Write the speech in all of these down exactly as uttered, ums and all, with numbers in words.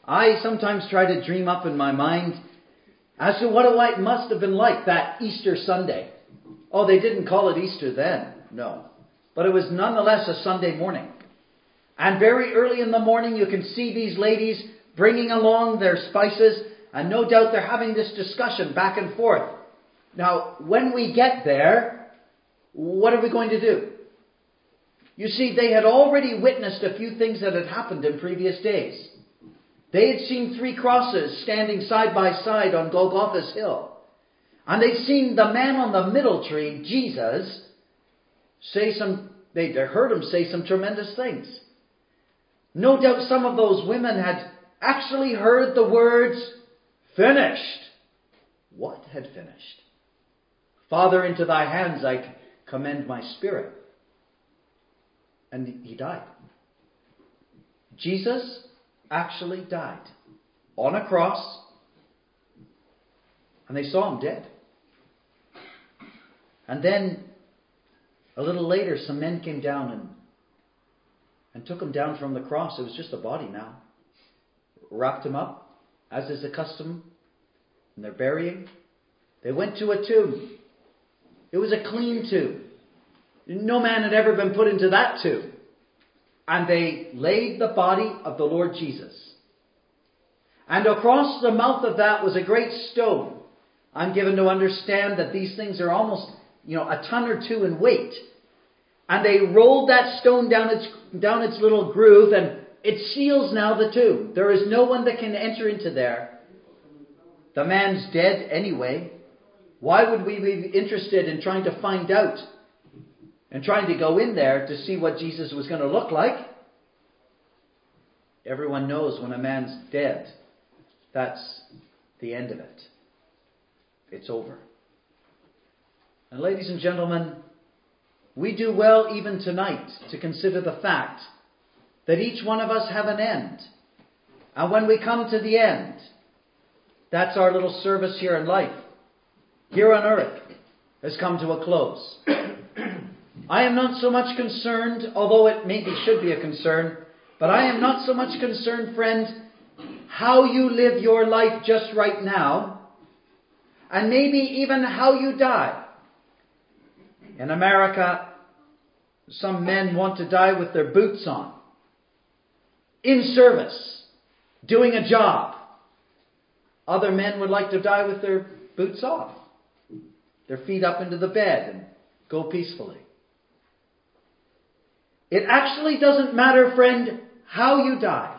I sometimes try to dream up in my mind as to what it must have been like that Easter Sunday. Oh, they didn't call it Easter then, no. But it was nonetheless a Sunday morning. And very early in the morning you can see these ladies bringing along their spices, and no doubt they're having this discussion back and forth. Now, when we get there, what are we going to do? You see, they had already witnessed a few things that had happened in previous days. They had seen three crosses standing side by side on Golgotha's hill. And they'd seen the man on the middle tree, Jesus, say some, they'd heard him say some tremendous things. No doubt some of those women had actually heard the words, finished. What had finished? Father, into thy hands I commend my spirit. And he died. Jesus actually died on a cross, and they saw him dead. And then a little later some men came down and and took him down from the cross. It was just a body now. Wrapped him up, as is the custom, and they're burying. They went to a tomb. It was a clean tomb. No man had ever been put into that tomb. And they laid the body of the Lord Jesus. And across the mouth of that was a great stone. I'm given to understand that these things are almost, you know, a ton or two in weight. And they rolled that stone down its down its little groove, and it seals now the tomb. There is no one that can enter into there. The man's dead anyway. Why would we be interested in trying to find out and trying to go in there to see what Jesus was going to look like? Everyone knows when a man's dead, that's the end of it. It's over. And ladies and gentlemen, we do well even tonight to consider the fact that each one of us have an end. And when we come to the end, that's our little service here in life, here on earth, has come to a close. I am not so much concerned, although it maybe should be a concern, but I am not so much concerned, friend, how you live your life just right now, and maybe even how you die. In America, some men want to die with their boots on, in service, doing a job. Other men would like to die with their boots off, their feet up into the bed, and go peacefully. It actually doesn't matter, friend, how you die.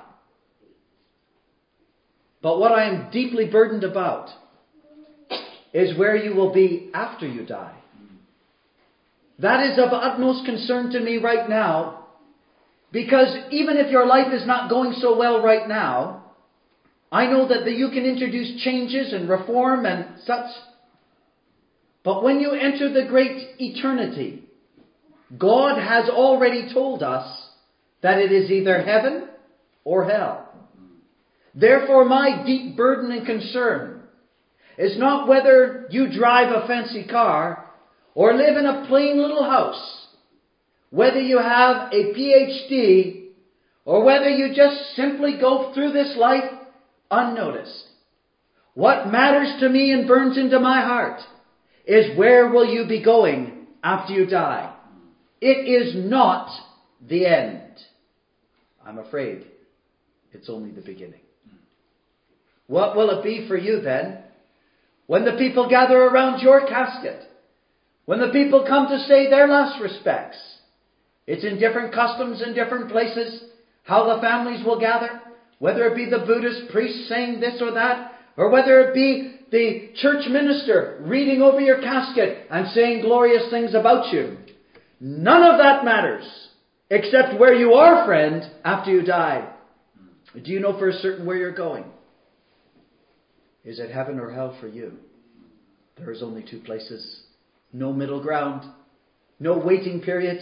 But what I am deeply burdened about is where you will be after you die. That is of utmost concern to me right now, because even if your life is not going so well right now, I know that you can introduce changes and reform and such. But when you enter the great eternity, God has already told us that it is either heaven or hell. Therefore, my deep burden and concern is not whether you drive a fancy car or live in a plain little house, whether you have a P H D or whether you just simply go through this life unnoticed. What matters to me and burns into my heart is where will you be going after you die. It is not the end. I'm afraid it's only the beginning. What will it be for you then when the people gather around your casket? When the people come to say their last respects? It's in different customs in different places how the families will gather. Whether it be the Buddhist priest saying this or that, or whether it be the church minister reading over your casket and saying glorious things about you. None of that matters, except where you are, friend, after you die. Do you know for certain where you're going? Is it heaven or hell for you? There is only two places. No middle ground. No waiting period.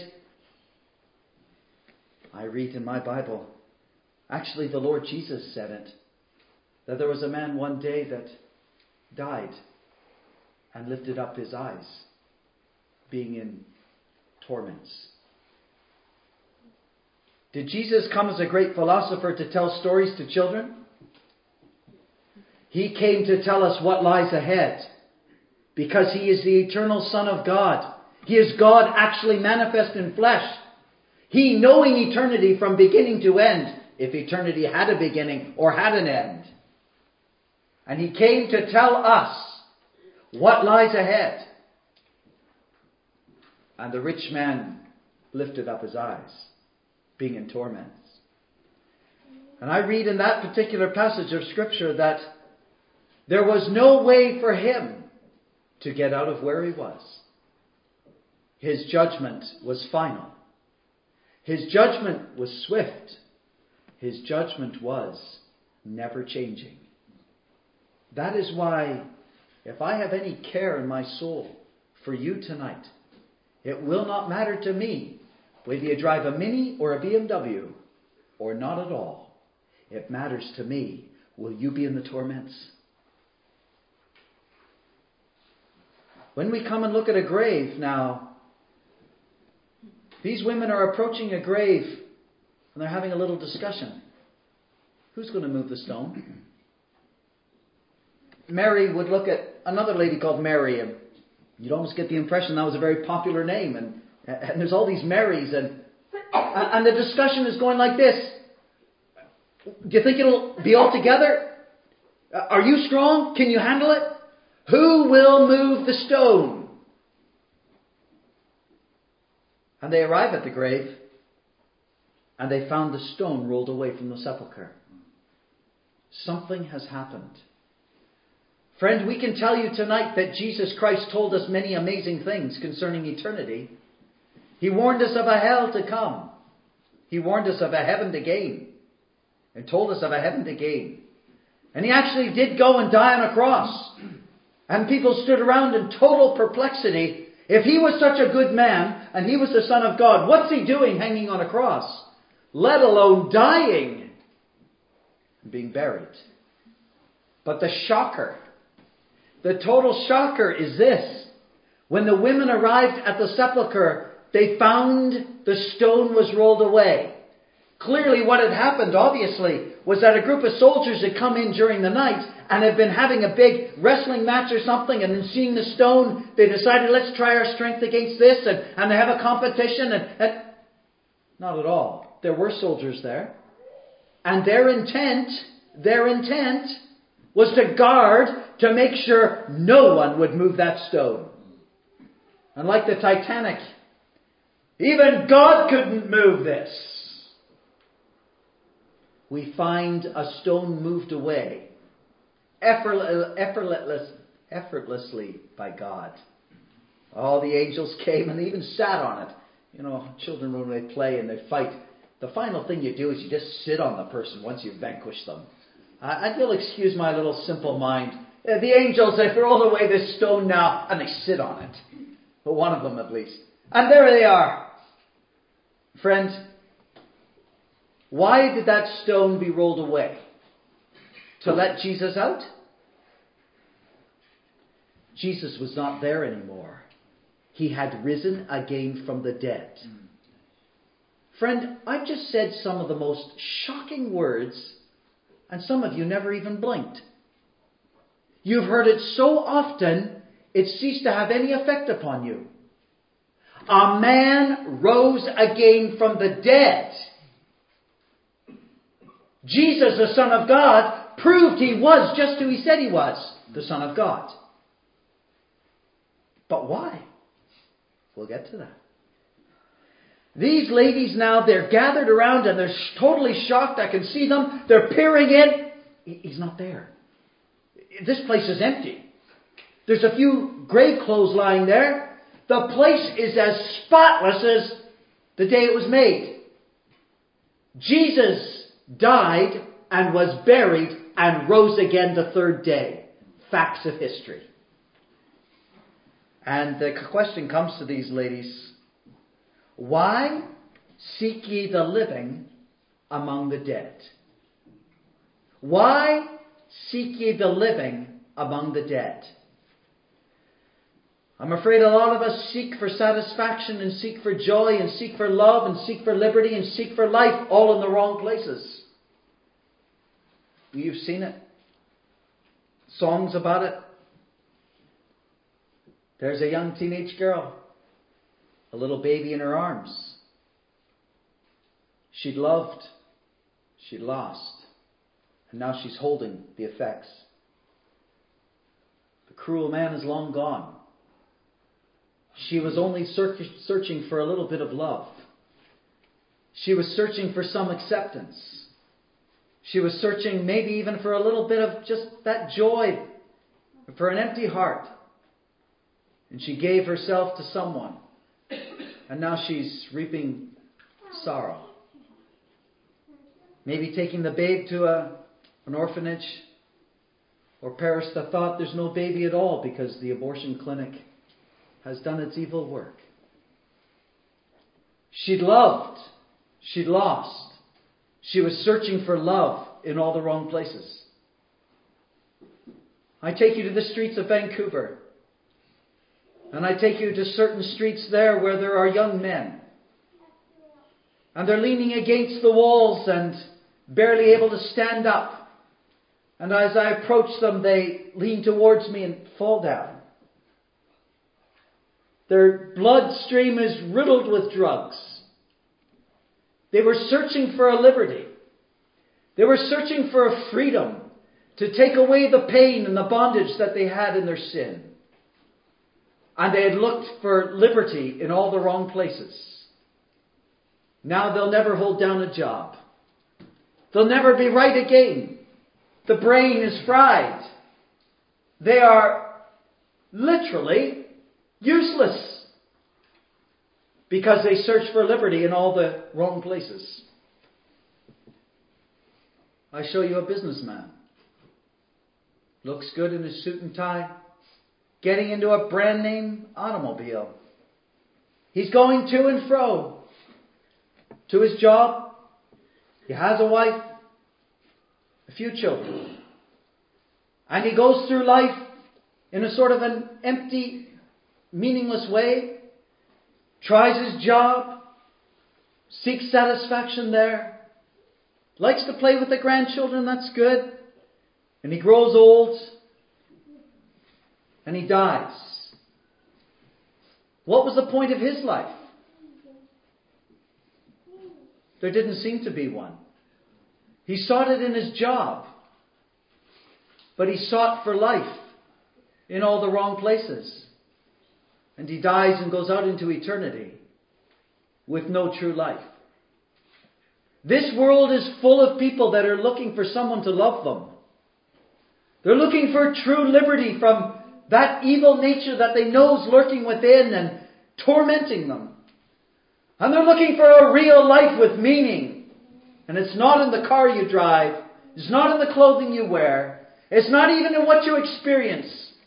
I read in my Bible, actually the Lord Jesus said it, that there was a man one day that died and lifted up his eyes, being in torments. Did Jesus come as a great philosopher to tell stories to children? He came to tell us what lies ahead. Because He is the eternal Son of God. He is God actually manifest in flesh. He knowing eternity from beginning to end, if eternity had a beginning or had an end. And He came to tell us what lies ahead. And the rich man lifted up his eyes, being in torments. And I read in that particular passage of Scripture that there was no way for him to get out of where he was. His judgment was final. His judgment was swift. His judgment was never changing. That is why, if I have any care in my soul for you tonight, it will not matter to me whether you drive a Mini or a B M W or not at all. It matters to me, will you be in the torments? When we come and look at a grave now, these women are approaching a grave and they're having a little discussion. Who's going to move the stone? Mary would look at another lady called Mary, and you'd almost get the impression that was a very popular name. And, and there's all these Marys, and, and the discussion is going like this. Do you think it'll be all together? Are you strong? Can you handle it? Who will move the stone? And they arrive at the grave, and they found the stone rolled away from the sepulchre. Something has happened. Friend, we can tell you tonight that Jesus Christ told us many amazing things concerning eternity. He warned us of a hell to come. He warned us of a heaven to gain. And told us of a heaven to gain. And He actually did go and die on a cross. And people stood around in total perplexity. If He was such a good man, and He was the Son of God, what's He doing hanging on a cross? Let alone dying and being buried. But the shocker, the total shocker is this. When the women arrived at the sepulchre, they found the stone was rolled away. Clearly what had happened, obviously, was that a group of soldiers had come in during the night and had been having a big wrestling match or something, and then seeing the stone, they decided, let's try our strength against this, and, and they have a competition. And, and not at all. There were soldiers there. And their intent, their intent was to guard, to make sure no one would move that stone. And like the Titanic, even God couldn't move this. We find a stone moved away effortless, effortlessly by God. All the angels came and they even sat on it. You know, children when they play and they fight, the final thing you do is you just sit on the person once you've vanquished them. Uh, and you'll excuse my little simple mind. Uh, the angels, they roll away this stone now and they sit on it. But one of them at least. And there they are. Friends, why did that stone be rolled away? To let Jesus out? Jesus was not there anymore. He had risen again from the dead. Mm. Friend, I've just said some of the most shocking words, and some of you never even blinked. You've heard it so often, it ceased to have any effect upon you. A man rose again from the dead. Jesus, the Son of God, proved He was just who He said He was, the Son of God. But why? We'll get to that. These ladies now, they're gathered around and they're totally shocked. I can see them. They're peering in. He's not there. This place is empty. There's a few grave clothes lying there. The place is as spotless as the day it was made. Jesus died and was buried and rose again the third day. Facts of history. And the question comes to these ladies. Why seek ye the living among the dead? Why seek ye the living among the dead? I'm afraid a lot of us seek for satisfaction and seek for joy and seek for love and seek for liberty and seek for life all in the wrong places. You've seen it. songs about it. There's a young teenage girl, a little baby in her arms. She'd loved, she'd lost, and now she's holding the effects. The cruel man is long gone. She was only searching for a little bit of love. She was searching for some acceptance. She was searching maybe even for a little bit of just that joy, for an empty heart. And she gave herself to someone. And now she's reaping sorrow. Maybe taking the babe to a, an orphanage, or perish the thought there's no baby at all because the abortion clinic has done its evil work. She'd loved. She'd lost. She was searching for love in all the wrong places. I take you to the streets of Vancouver. And I take you to certain streets there where there are young men. And they're leaning against the walls and barely able to stand up. And as I approach them, they lean towards me and fall down. Their bloodstream is riddled with drugs. They were searching for a liberty. They were searching for a freedom to take away the pain and the bondage that they had in their sin. And they had looked for liberty in all the wrong places. Now they'll never hold down a job. They'll never be right again. The brain is fried. They are literally useless because they search for liberty in all the wrong places. I show you a businessman. Looks good in his suit and tie. Getting into a brand name automobile. He's going to and fro to his job. He has a wife, a few children. And he goes through life in a sort of an empty, meaningless way. Tries his job. Seeks satisfaction there. Likes to play with the grandchildren, that's good. And he grows old. And he dies. What was the point of his life? There didn't seem to be one. He sought it in his job. But he sought for life in all the wrong places. And he dies and goes out into eternity with no true life. This world is full of people that are looking for someone to love them. They're looking for true liberty from that evil nature that they know is lurking within and tormenting them. And they're looking for a real life with meaning. And it's not in the car you drive. It's not in the clothing you wear. It's not even in what you experience.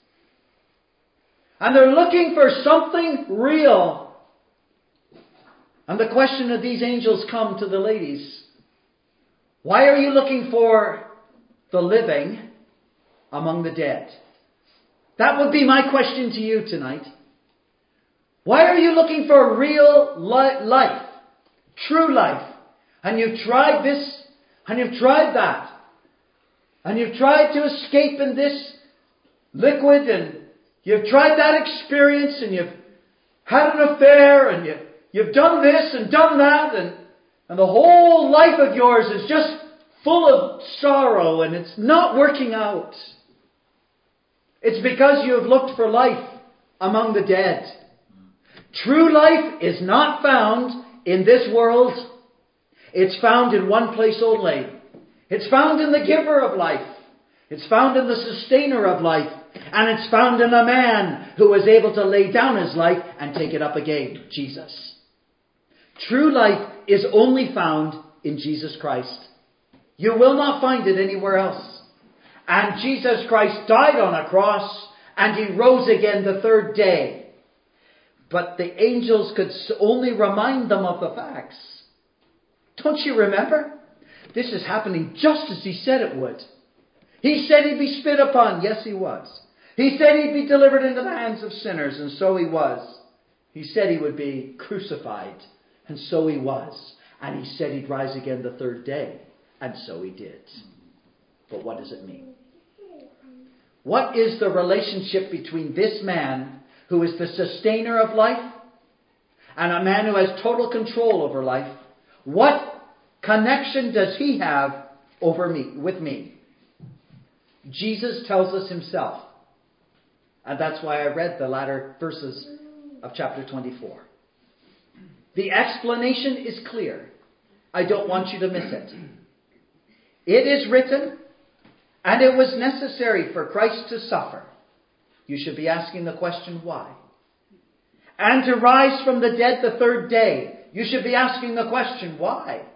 And they're looking for something real. And the question of these angels come to the ladies. Why are you looking for the living among the dead? That would be my question to you tonight. Why are you looking for real li- life? True life. And you've tried this, and you've tried that. And you've tried to escape in this liquid, and you've tried that experience, and you've had an affair, and you, you've done this and done that, and, and the whole life of yours is just full of sorrow, and it's not working out. It's because you have looked for life among the dead. True life is not found in this world. It's found in one place only. It's found in the giver of life. It's found in the sustainer of life. And it's found in a man who is able to lay down his life and take it up again, Jesus. True life is only found in Jesus Christ. You will not find it anywhere else. And Jesus Christ died on a cross and he rose again the third day. But the angels could only remind them of the facts. Don't you remember? This is happening just as he said it would. He said he'd be spit upon. Yes, he was. He said he'd be delivered into the hands of sinners. And so he was. He said he would be crucified. And so he was. And he said he'd rise again the third day. And so he did. But what does it mean? What is the relationship between this man, who is the sustainer of life, and a man who has total control over life? What connection does he have over me, with me? Jesus tells us himself. And that's why I read the latter verses of chapter twenty-four. The explanation is clear. I don't want you to miss it. It is written, and it was necessary for Christ to suffer. You should be asking the question, why? And to rise from the dead the third day. You should be asking the question, why?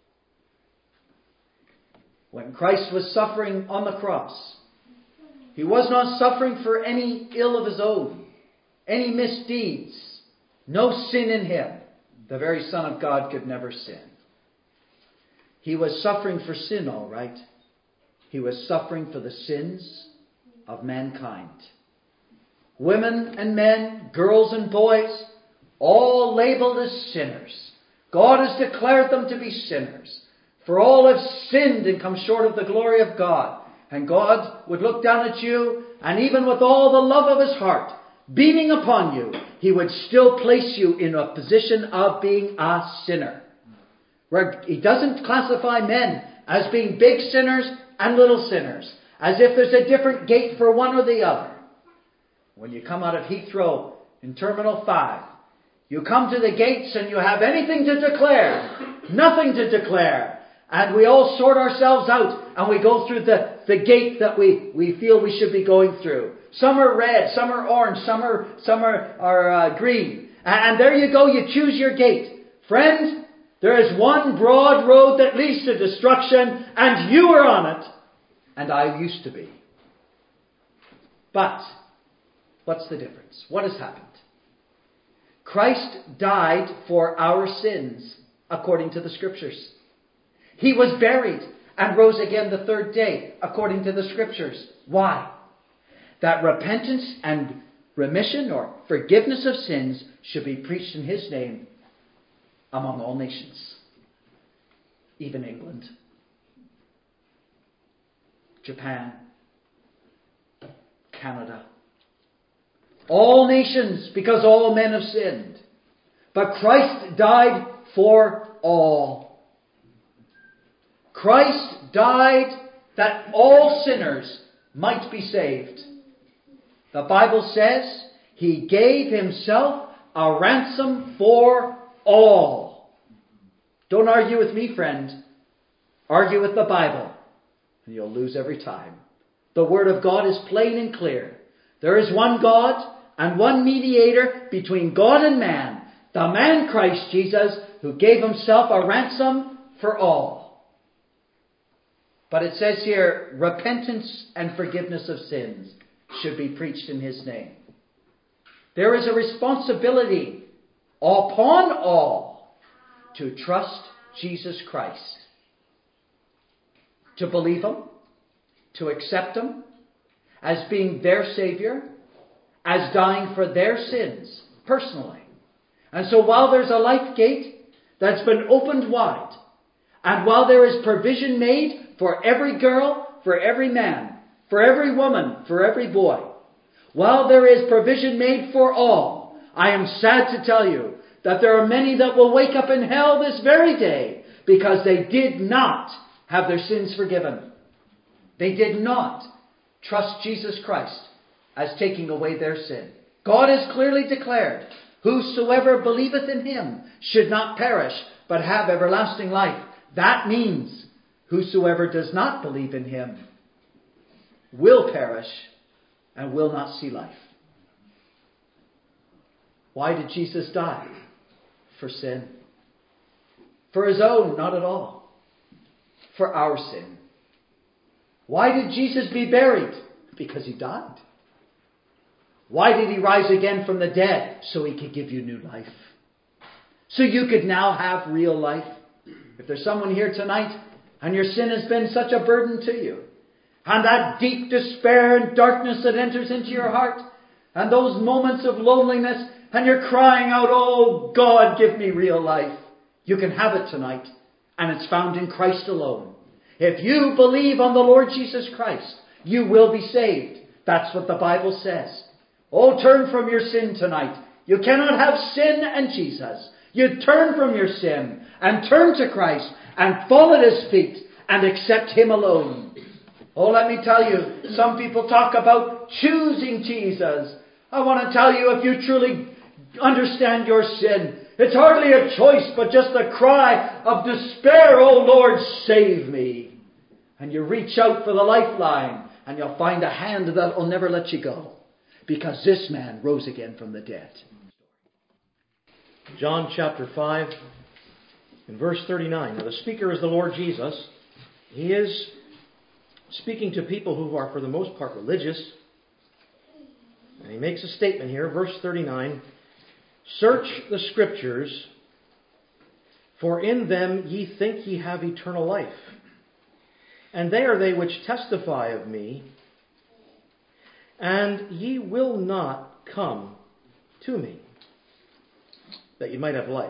When Christ was suffering on the cross, he was not suffering for any ill of his own, any misdeeds, no sin in him. The very Son of God could never sin. He was suffering for sin, all right. He was suffering for the sins of mankind. Women and men, girls and boys, all labeled as sinners. God has declared them to be sinners. For all have sinned and come short of the glory of God. And God would look down at you, and even with all the love of his heart beating upon you, he would still place you in a position of being a sinner. Where he doesn't classify men as being big sinners and little sinners, as if there's a different gate for one or the other. When you come out of Heathrow in Terminal five, you come to the gates and you have anything to declare, nothing to declare. And we all sort ourselves out and we go through the, the gate that we, we feel we should be going through. Some are red, some are orange, some are, some are, are uh, green. And there you go, you choose your gate. Friend, there is one broad road that leads to destruction, and you are on it. And I used to be. But what's the difference? What has happened? Christ died for our sins, according to the Scriptures. He was buried and rose again the third day, according to the Scriptures. Why? That repentance and remission or forgiveness of sins should be preached in his name among all nations. Even England, Japan, Canada. All nations, because all men have sinned. But Christ died for all. Christ died that all sinners might be saved. The Bible says he gave himself a ransom for all. Don't argue with me, friend. Argue with the Bible, and you'll lose every time. The Word of God is plain and clear. There is one God and one mediator between God and man, the man Christ Jesus, who gave himself a ransom for all. But it says here, repentance and forgiveness of sins should be preached in his name. There is a responsibility upon all to trust Jesus Christ, to believe him, to accept him as being their Savior, as dying for their sins personally. And so while there's a life gate that's been opened wide, and while there is provision made for every girl, for every man, for every woman, for every boy, while there is provision made for all, I am sad to tell you that there are many that will wake up in hell this very day because they did not have their sins forgiven. They did not trust Jesus Christ as taking away their sin. God has clearly declared, whosoever believeth in him should not perish, but have everlasting life. That means whosoever does not believe in him will perish and will not see life. Why did Jesus die? For sin. For his own, not at all. For our sin. Why did Jesus be buried? Because he died. Why did he rise again from the dead? So he could give you new life. So you could now have real life. If there's someone here tonight and your sin has been such a burden to you, and that deep despair and darkness that enters into your heart, and those moments of loneliness, and you're crying out, oh God, give me real life. You can have it tonight, and it's found in Christ alone. If you believe on the Lord Jesus Christ, you will be saved. That's what the Bible says. Oh, turn from your sin tonight. You cannot have sin and Jesus. You turn from your sin and turn to Christ and fall at His feet and accept Him alone. Oh, let me tell you, some people talk about choosing Jesus. I want to tell you, if you truly understand your sin, it's hardly a choice, but just a cry of despair. Oh Lord, save me. And you reach out for the lifeline, and you'll find a hand that will never let you go. Because this man rose again from the dead. John chapter five, in verse thirty-nine. Now the speaker is the Lord Jesus. He is speaking to people who are for the most part religious. And He makes a statement here, verse thirty-nine. Search the Scriptures, for in them ye think ye have eternal life. And they are they which testify of me, and ye will not come to me, that you might have life.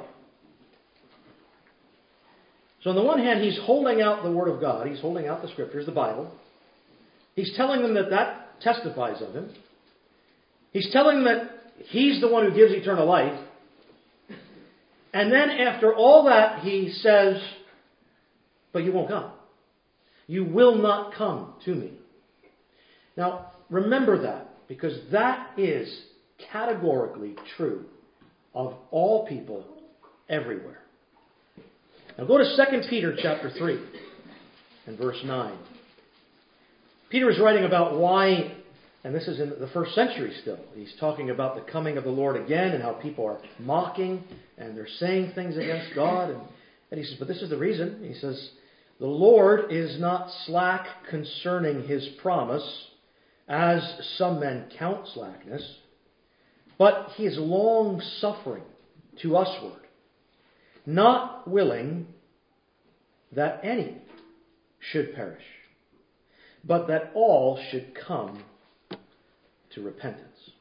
So on the one hand, He's holding out the Word of God. He's holding out the Scriptures, the Bible. He's telling them that that testifies of Him. He's telling them that He's the one who gives eternal life. And then after all that, He says, but you won't come. You will not come to me. Now, remember that, because that is categorically true of all people everywhere. Now go to Second Peter chapter three and verse nine. Peter is writing about why, and this is in the first century still, he's talking about the coming of the Lord again and how people are mocking and they're saying things against God. And, and he says, but this is the reason. He says, the Lord is not slack concerning His promise, as some men count slackness, but He is long-suffering to usward, not willing that any should perish, but that all should come to repentance.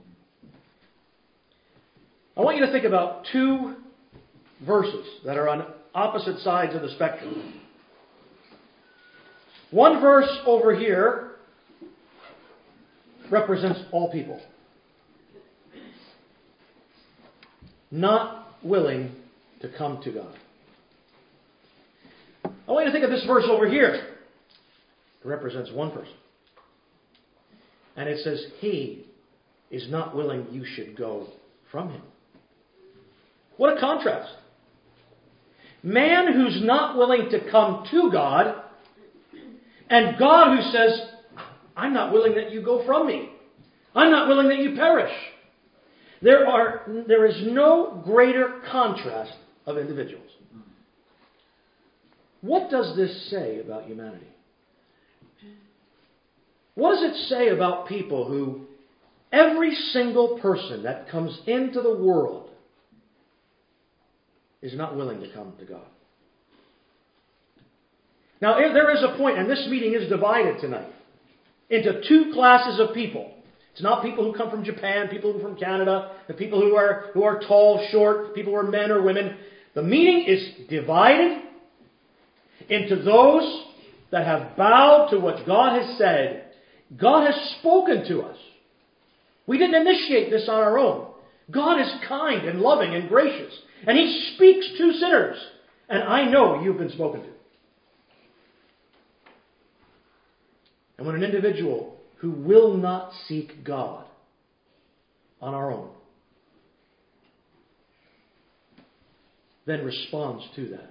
I want you to think about two verses that are on opposite sides of the spectrum. One verse over here represents all people. Not willing to come to God. I want you to think of this verse over here. It represents one person. And it says, He is not willing you should go from Him. What a contrast. Man who's not willing to come to God, and God who says, I'm not willing that you go from me. I'm not willing that you perish. There are, there is no greater contrast of individuals. What does this say about humanity? What does it say about people who, every single person that comes into the world is not willing to come to God? Now, there is a point, and this meeting is divided tonight into two classes of people. It's not people who come from Japan, people who are from Canada, the people who are who are tall, short, people who are men or women. The meeting is divided into those that have bowed to what God has said. God has spoken to us. We didn't initiate this on our own. God is kind and loving and gracious. And He speaks to sinners. And I know you've been spoken to. And when an individual who will not seek God on our own then responds to that,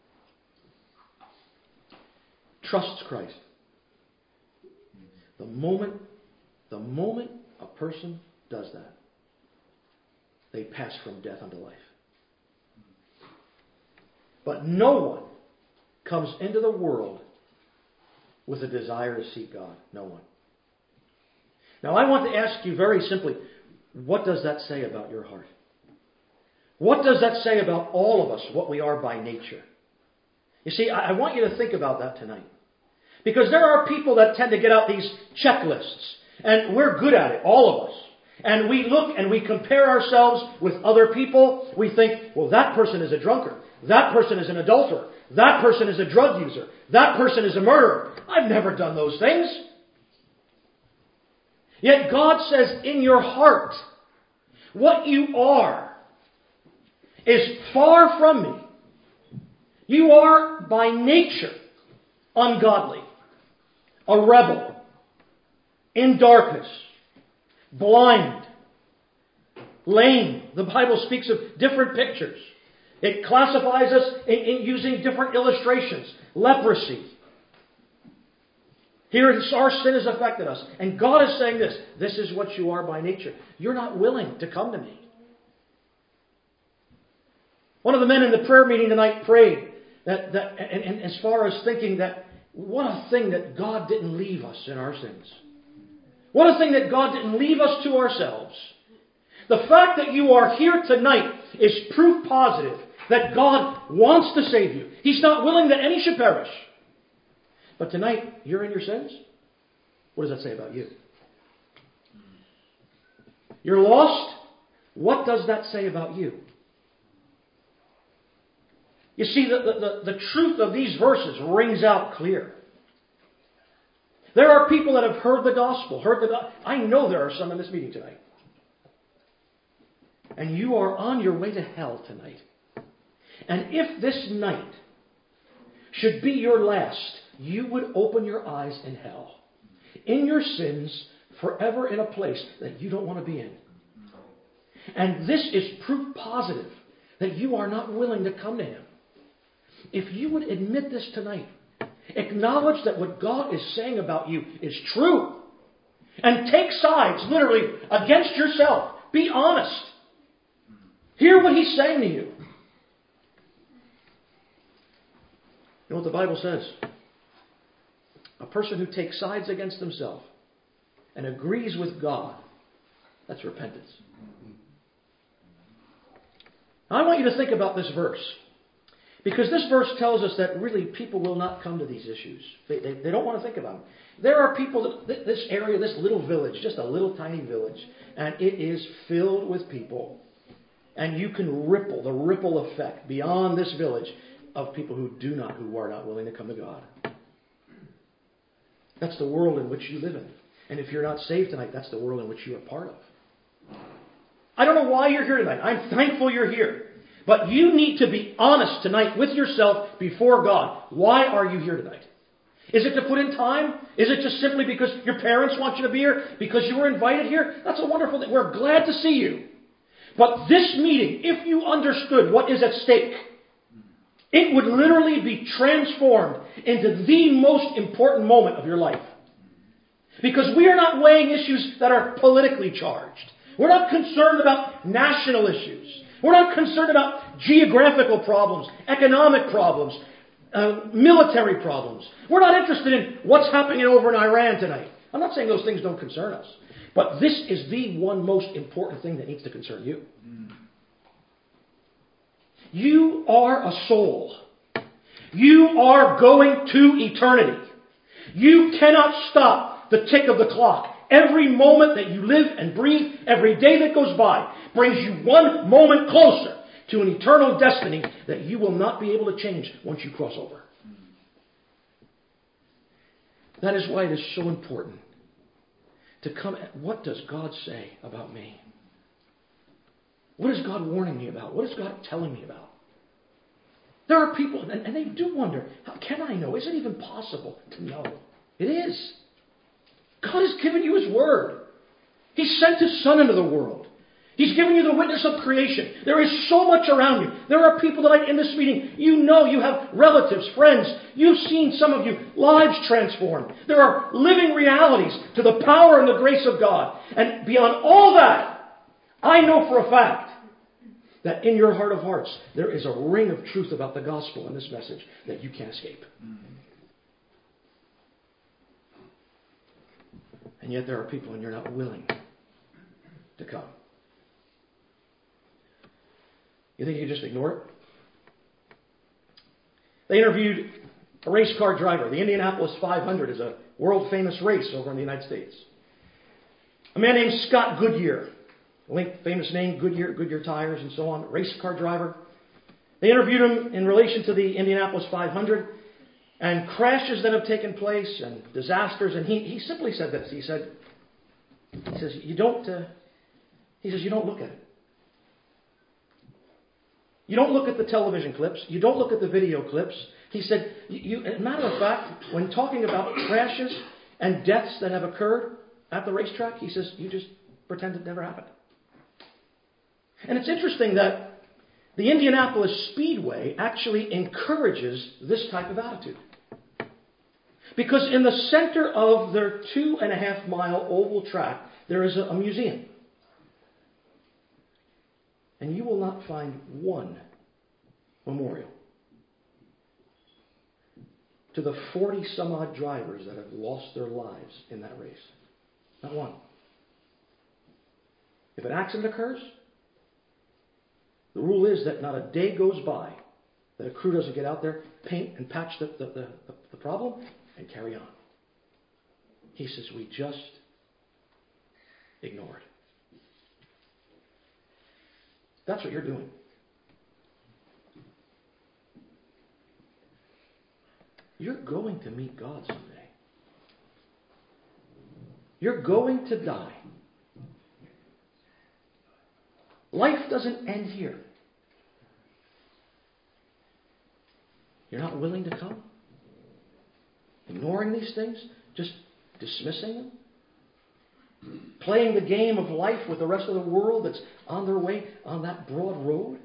trusts Christ, the moment, the moment a person does that, they pass from death unto life. But no one comes into the world with a desire to seek God. No one. Now I want to ask you very simply, what does that say about your heart? What does that say about all of us, what we are by nature? You see, I want you to think about that tonight. Because there are people that tend to get out these checklists. And we're good at it, all of us. And we look and we compare ourselves with other people. We think, well, that person is a drunkard. That person is an adulterer. That person is a drug user. That person is a murderer. I've never done those things. Yet God says in your heart, what you are is far from me. You are by nature ungodly, a rebel, in darkness, blind, lame. The Bible speaks of different pictures. It classifies us in, in using different illustrations. Leprosy. Here it's our sin has affected us. And God is saying this. This is what you are by nature. You're not willing to come to me. One of the men in the prayer meeting tonight prayed that, that and, and as far as thinking that what a thing that God didn't leave us in our sins. What a thing that God didn't leave us to ourselves. The fact that you are here tonight is proof positive that God wants to save you. He's not willing that any should perish. But tonight, you're in your sins? What does that say about you? You're lost? What does that say about you? You see, the, the, the, the truth of these verses rings out clear. There are people that have heard the gospel, heard the gospel. I know there are some in this meeting tonight. And you are on your way to hell tonight. And if this night should be your last, you would open your eyes in hell, in your sins, forever in a place that you don't want to be in. And this is proof positive that you are not willing to come to Him. If you would admit this tonight, acknowledge that what God is saying about you is true, and take sides, literally, against yourself. Be honest. Hear what He's saying to you. You know what the Bible says? A person who takes sides against himself and agrees with God, that's repentance. Now, I want you to think about this verse. Because this verse tells us that really people will not come to these issues. They, they, they don't want to think about them. There are people, that this area, this little village, just a little tiny village, and it is filled with people. And you can ripple, the ripple effect beyond this village of people who do not, who are not willing to come to God. That's the world in which you live in. And if you're not saved tonight, that's the world in which you are part of. I don't know why you're here tonight. I'm thankful you're here. But you need to be honest tonight with yourself before God. Why are you here tonight? Is it to put in time? Is it just simply because your parents want you to be here? Because you were invited here? That's a wonderful thing. We're glad to see you. But this meeting, if you understood what is at stake, it would literally be transformed into the most important moment of your life. Because we are not weighing issues that are politically charged. We're not concerned about national issues. We're not concerned about geographical problems, economic problems, uh, military problems. We're not interested in what's happening over in Iran tonight. I'm not saying those things don't concern us. But this is the one most important thing that needs to concern you. You are a soul. You are going to eternity. You cannot stop the tick of the clock. Every moment that you live and breathe, every day that goes by, brings you one moment closer to an eternal destiny that you will not be able to change once you cross over. That is why it is so important to come at what does God say about me? What is God warning me about? What is God telling me about? There are people, and, and they do wonder, how can I know? Is it even possible to know? It is. God has given you His Word. He sent His Son into the world. He's given you the witness of creation. There is so much around you. There are people that in this meeting, you know, you have relatives, friends. You've seen some of you lives transformed. There are living realities to the power and the grace of God. And beyond all that, I know for a fact that in your heart of hearts, there is a ring of truth about the gospel and this message that you can't escape. And yet there are people and you're not willing to come. You think you can just ignore it? They interviewed a race car driver. The Indianapolis five hundred is a world famous race over in the United States. A man named Scott Goodyear. Link, famous name, Goodyear, Goodyear tires and so on. Race car driver. They interviewed him in relation to the Indianapolis five hundred and crashes that have taken place and disasters. And he, he simply said this. He said, He says, you don't, uh, he says, you don't look at it. You don't look at the television clips. You don't look at the video clips. He said, you, you, as a matter of fact, when talking about crashes and deaths that have occurred at the racetrack, he says, you just pretend it never happened. And it's interesting that the Indianapolis Speedway actually encourages this type of attitude. Because in the center of their two and a half mile oval track, there is a, a museum. And you will not find one memorial to the forty some odd drivers that have lost their lives in that race. Not one. If an accident occurs, the rule is that not a day goes by that a crew doesn't get out there, paint and patch the, the, the, the problem, and carry on. He says, we just ignore it. That's what you're doing. You're going to meet God someday. You're going to die. Life doesn't end here. You're not willing to come? Ignoring these things? Just dismissing them? Playing the game of life with the rest of the world that's on their way on that broad road?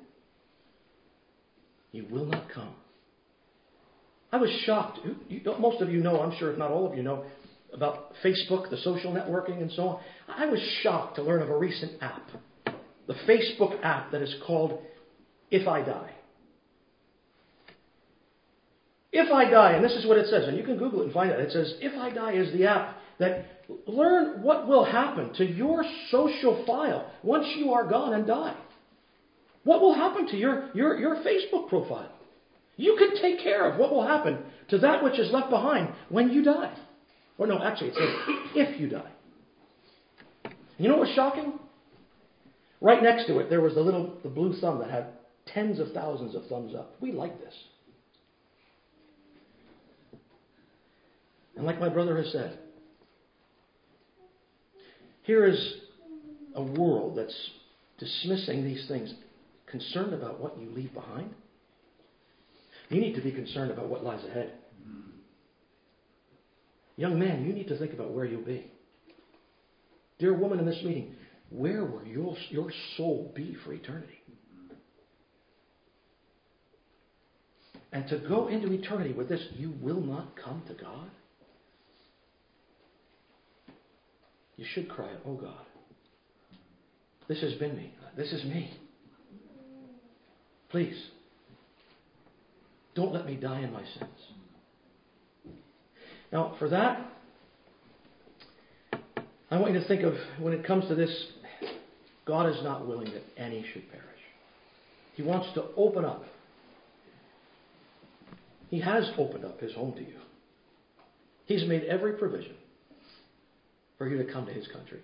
You will not come. I was shocked. Most of you know, I'm sure if not all of you know, about Facebook, the social networking and so on. I was shocked to learn of a recent app. The Facebook app that is called If I Die. If I Die, and this is what it says, and you can Google it and find it. It says, If I Die is the app that learn what will happen to your social file once you are gone and die. What will happen to your, your, your Facebook profile? You can take care of what will happen to that which is left behind when you die. Or no, actually it says, if you die. You know what was shocking? Right next to it, there was the little, the blue thumb that had tens of thousands of thumbs up. We like this. And like my brother has said, here is a world that's dismissing these things, concerned about what you leave behind. You need to be concerned about what lies ahead. Young man, you need to think about where you'll be. Dear woman in this meeting, where will your, your soul be for eternity? And to go into eternity with this, you will not come to God? You should cry out, oh God, this has been me. This is me. Please, don't let me die in my sins. Now, for that, I want you to think of, when it comes to this, God is not willing that any should perish. He wants to open up. He has opened up His home to you. He's made every provision for you to come to His country.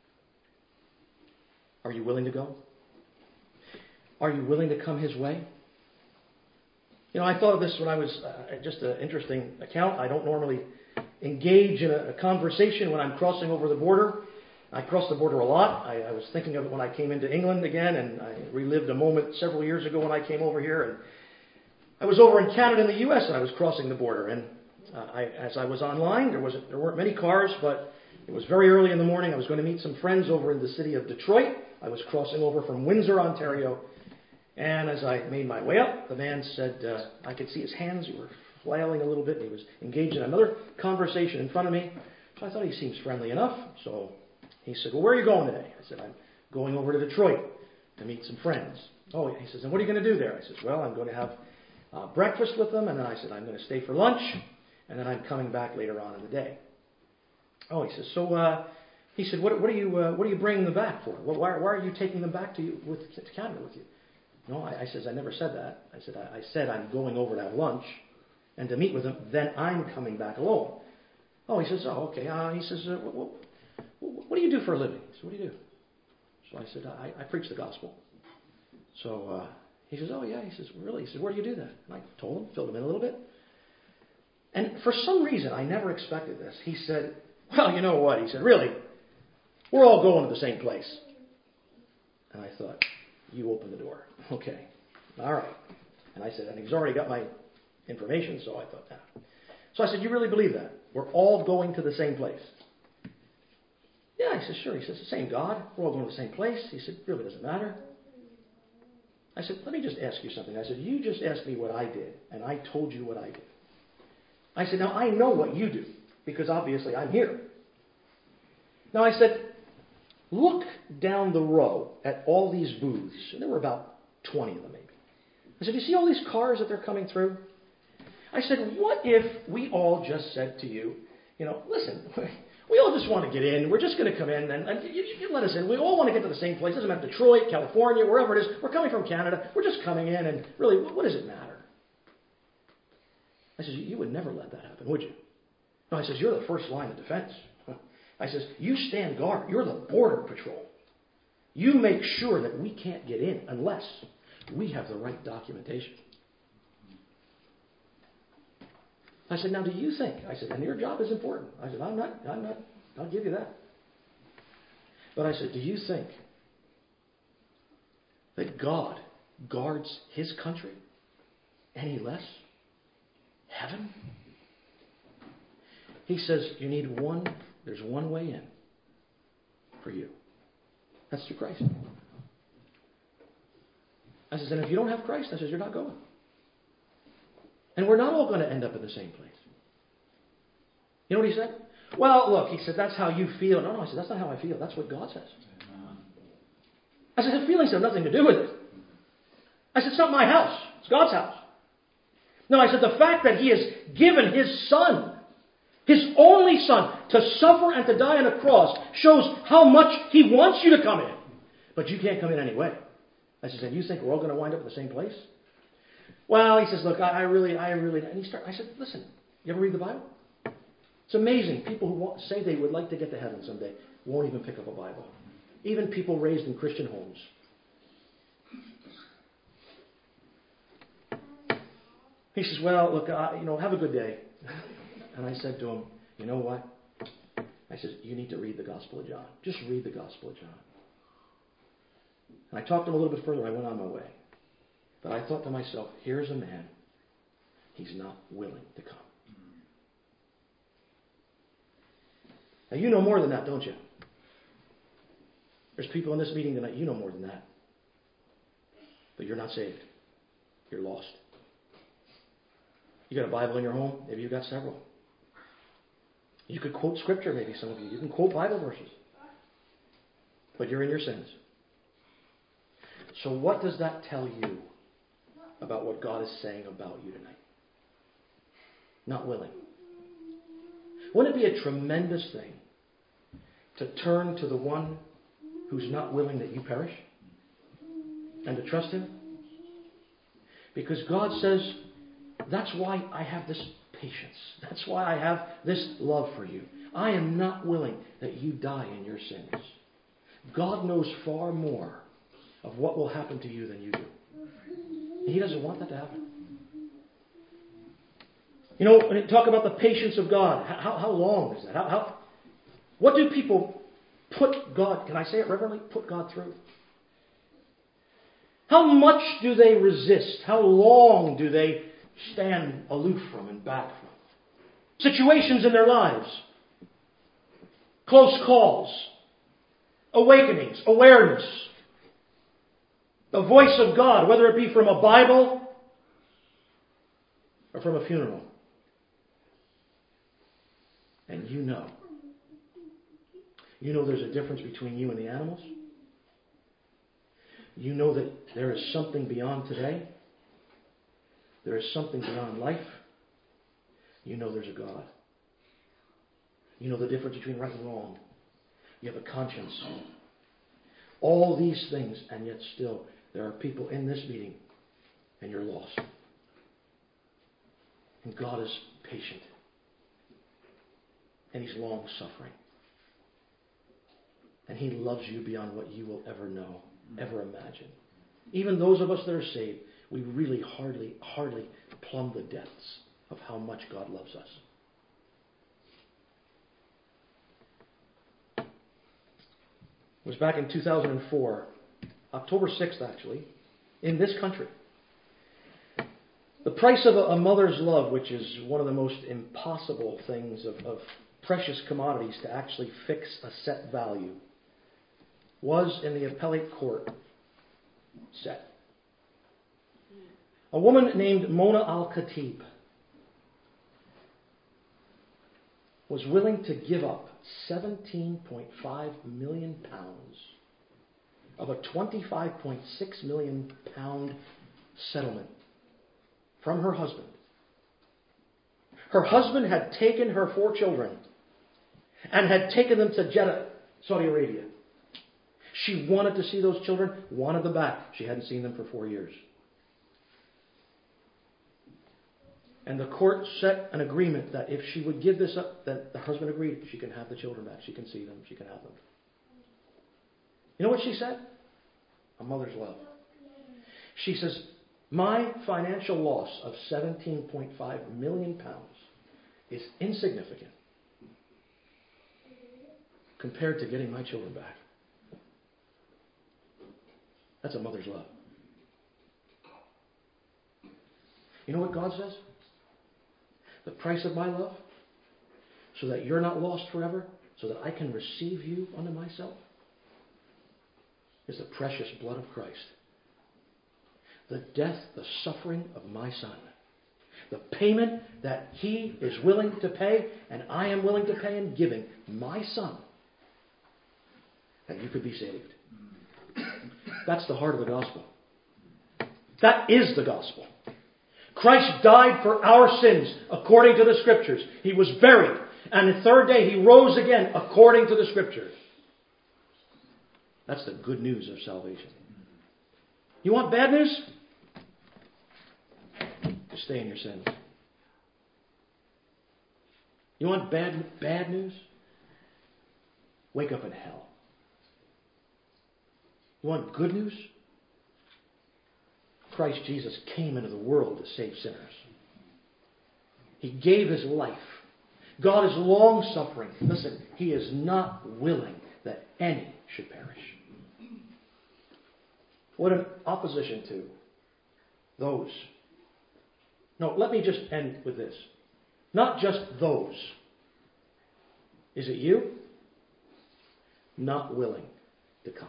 Are you willing to go? Are you willing to come His way? You know, I thought of this when I was, uh, just an interesting account. I don't normally engage in a, a conversation when I'm crossing over the border. I cross the border a lot. I, I was thinking of it when I came into England again, and I relived a moment several years ago when I came over here. And I was over in Canada and the U S, and I was crossing the border. And uh, I, as I was online, there, was, there weren't many cars, but it was very early in the morning. I was going to meet some friends over in the city of Detroit. I was crossing over from Windsor, Ontario. And as I made my way up, the man said, uh, I could see his hands were flailing a little bit. And he was engaged in another conversation in front of me. So I thought he seems friendly enough. So he said, well, where are you going today? I said, I'm going over to Detroit to meet some friends. Oh, he says, and what are you going to do there? I said, well, I'm going to have uh, breakfast with them. And then I said, I'm going to stay for lunch. And then I'm coming back later on in the day. Oh, he says, so uh, he said, what, what are you uh, what are you bringing them back for? Well, why, why are you taking them back to you with to Canada with you? No, I, I says, I never said that. I said, I, I said I'm going over to have lunch and to meet with them. Then I'm coming back alone. Oh, he says, oh, okay. Uh, he says, uh, what, what, what do you do for a living? I said, what do you do? So I said, I, I preach the gospel. So uh, he says, oh, yeah. He says, really? He said, where do you do that? And I told him, filled him in a little bit. And for some reason, I never expected this. He said, well, you know what? He said, really, We're all going to the same place. And I thought, you open the door. Okay. All right. And I said, and he's already got my information, so I thought, yeah. So I said, you really believe that? We're all going to the same place? Yeah, he said, sure. He says, the same God. We're all going to the same place. He said, really doesn't matter. I said, let me just ask you something. I said, you just asked me what I did, and I told you what I did. I said, now I know what you do, because obviously I'm here. Now I said, look down the row at all these booths. And there were about twenty of them maybe. I said, you see all these cars that they're coming through? I said, what if we all just said to you, you know, listen, we all just want to get in. We're just going to come in, and, and you, you let us in. We all want to get to the same place. It doesn't matter, Detroit, California, wherever it is. We're coming from Canada. We're just coming in, and really, what, what does it matter? I said, you would never let that happen, would you? No, I says, you're the first line of defense. I says, you stand guard. You're the border patrol. You make sure that we can't get in unless we have the right documentation. I said, now do you think? I said, and your job is important. I said, I'm not, I'm not, I'll give you that. But I said, do you think that God guards his country any less? Heaven? He says, you need one, there's one way in for you. That's through Christ. I says, and if you don't have Christ, I says, you're not going. And we're not all going to end up in the same place. You know what he said? Well, look, he said, that's how you feel. No, no, I said, that's not how I feel. That's what God says. I said, the feelings have nothing to do with it. I said, it's not my house. It's God's house. No, I said, the fact that he has given his son, his only son, to suffer and to die on a cross shows how much he wants you to come in. But you can't come in anyway. I said, and you think we're all going to wind up in the same place? Well, he says, look, I, I really, I really, and he start, I said, listen, you ever read the Bible? It's amazing. People who want, say they would like to get to heaven someday won't even pick up a Bible. Even people raised in Christian homes. He says, well, look, uh, you know, have a good day. And I said to him, you know what? I said, you need to read the Gospel of John. Just read the Gospel of John. And I talked to him a little bit further. I went on my way. But I thought to myself, here's a man. He's not willing to come. Now, you know more than that, don't you? There's people in this meeting tonight, you know more than that. But you're not saved. You're lost. You got a Bible in your home? Maybe you've got several. You could quote Scripture, maybe some of you. You can quote Bible verses. But you're in your sins. So what does that tell you about what God is saying about you tonight? Not willing. Wouldn't it be a tremendous thing to turn to the one who's not willing that you perish and to trust him? Because God says, that's why I have this patience. That's why I have this love for you. I am not willing that you die in your sins. God knows far more of what will happen to you than you do. And he doesn't want that to happen. You know, when you talk about the patience of God, how, how long is that? How, how, what do people put God, can I say it reverently, put God through? How much do they resist? How long do they stand aloof from and back from? Situations in their lives. Close calls. Awakenings. Awareness. The voice of God, whether it be from a Bible or from a funeral. And you know. You know there's a difference between you and the animals. You know that there is something beyond today. There is something beyond life. You know there's a God. You know the difference between right and wrong. You have a conscience. All these things, and yet still there are people in this meeting and you're lost. And God is patient. And he's long suffering. And he loves you beyond what you will ever know, ever imagine. Even those of us that are saved, we really hardly, hardly plumb the depths of how much God loves us. It was back in two thousand four, October sixth actually, in this country. The price of a, a mother's love, which is one of the most impossible things of, of precious commodities to actually fix a set value, was in the appellate court set. A woman named Mona Al-Khatib was willing to give up seventeen point five million pounds of a twenty-five point six million pound settlement from her husband. Her husband had taken her four children and had taken them to Jeddah, Saudi Arabia. She wanted to see those children, wanted them back. She hadn't seen them for four years. And the court set an agreement that if she would give this up, that the husband agreed, she can have the children back. She can see them. She can have them. You know what she said? A mother's love. She says, my financial loss of seventeen point five million pounds is insignificant compared to getting my children back. That's a mother's love. You know what God says? The price of my love, so that you're not lost forever, so that I can receive you unto myself, is the precious blood of Christ. The death, the suffering of my Son. The payment that He is willing to pay, and I am willing to pay in giving my Son, that you could be saved. That's the heart of the gospel. That is the gospel. Christ died for our sins according to the Scriptures. He was buried. And the third day He rose again according to the Scriptures. That's the good news of salvation. You want bad news? Just stay in your sins. You want bad, bad news? Wake up in hell. You want good news? Christ Jesus came into the world to save sinners. He gave His life. God is long-suffering. Listen, He is not willing that any should perish. What an opposition to those. No, let me just end with this. Not just those. Is it you? Not willing to come.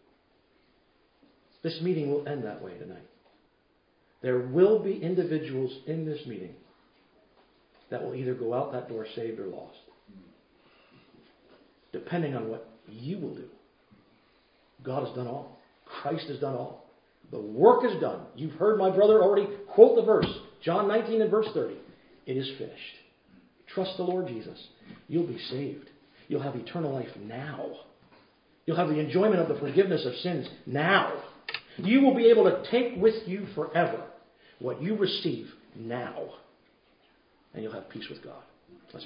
This meeting will end that way tonight. There will be individuals in this meeting that will either go out that door saved or lost. Depending on what you will do. God has done all. Christ has done all. The work is done. You've heard my brother already quote the verse. John nineteen and verse thirty. It is finished. Trust the Lord Jesus. You'll be saved. You'll have eternal life now. You'll have the enjoyment of the forgiveness of sins now. You will be able to take with you forever what you receive now. And you'll have peace with God.